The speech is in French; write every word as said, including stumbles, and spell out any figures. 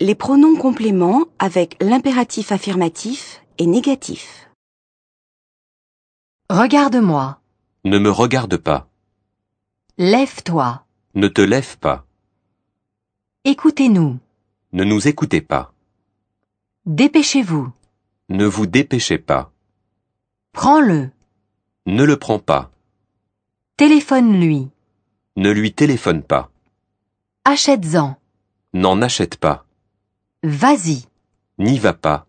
les pronoms compléments avec l'impératif affirmatif et négatif. Regarde-moi. Ne me regarde pas. Lève-toi. Ne te lève pas. Écoutez-nous. Ne nous écoutez pas. Dépêchez-vous. Ne vous dépêchez pas. Prends-le. Ne le prends pas. Téléphone-lui. Ne lui téléphone pas. Achète-en. N'en achète pas. Vas-y. N'y va pas.